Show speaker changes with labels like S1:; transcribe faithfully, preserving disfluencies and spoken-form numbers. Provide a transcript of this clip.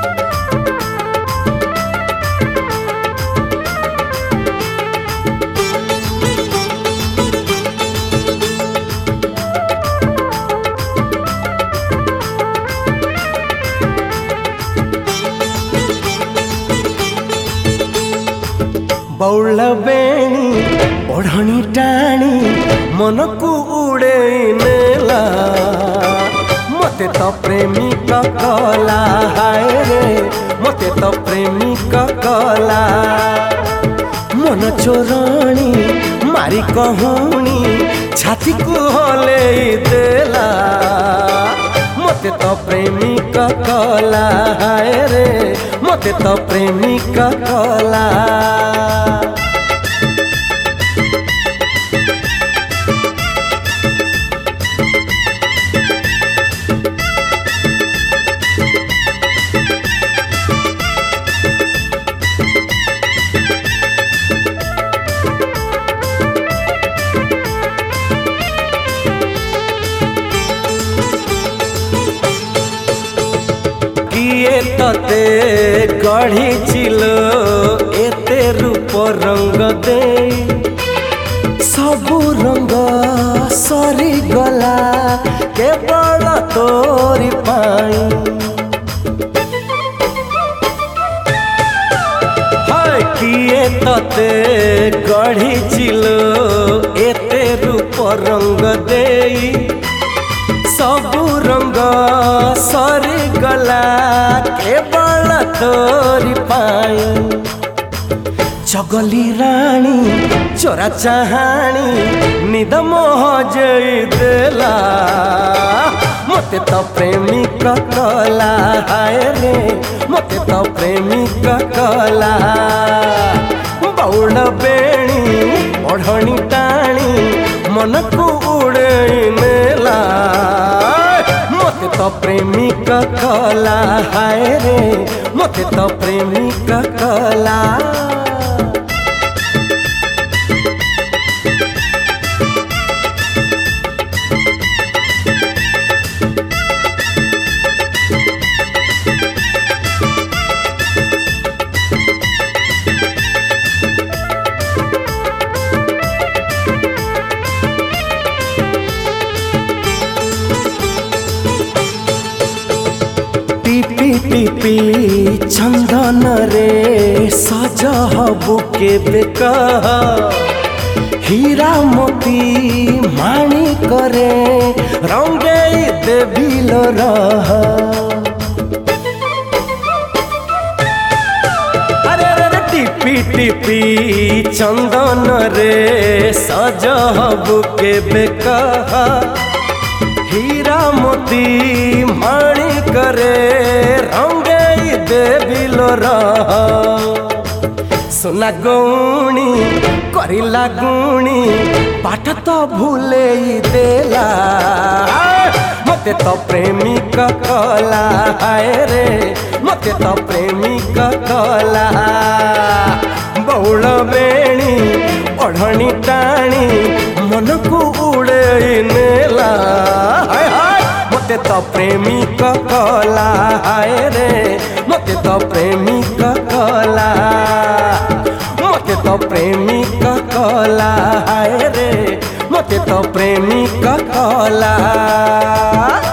S1: बौल बेणी ओढ़नी टाणी मन को उड़े नेला मते तो प्रेमी कला हाय रे मते तो प्रेमी कला मन चोरणी मारी कहूणी छाती को हले देला मते तो प्रेमी कला हाय रे मते तो प्रेमी कला किए तते गढ़ी चिलो एते रूप रंग दे सबू रंग सरी गला केवल तोरी पाई हाय किए तते गढ़ी चिलो एते रूप रंग दे सबू रंग सरी गला केवल तोरी पाई चगली राणी चोरा चाहाणी निद मोह जई देला मते तो प्रेमी कला हाय रे मते तो प्रेमी कला बौल बेणी ओढ़नी टाणी मन को उड़े नेला मते तो प्रेमी कला हाय रे मते तो प्रेमी कला टिपी टिपी चंदन रे सज हबु के बेका हीरा मोती माणी करे रंगे देविल रह अरे रे टिपी टिपी चंदन रे सज हबु के बेका हीरा मोती माणी करे रंगे देविल सोना गौणी करिला गुणी पाठ तो भूले देला मते तो प्रेमी कला हाय रे मते तो प्रेमी कला बौल बेणी ओढ़नी टाणी मन को उड़े नेला मते तो प्रेमी कला हाय रे मते तो प्रेमी कला मते तो प्रेमी कला हाय रे मते तो प्रेमी कला।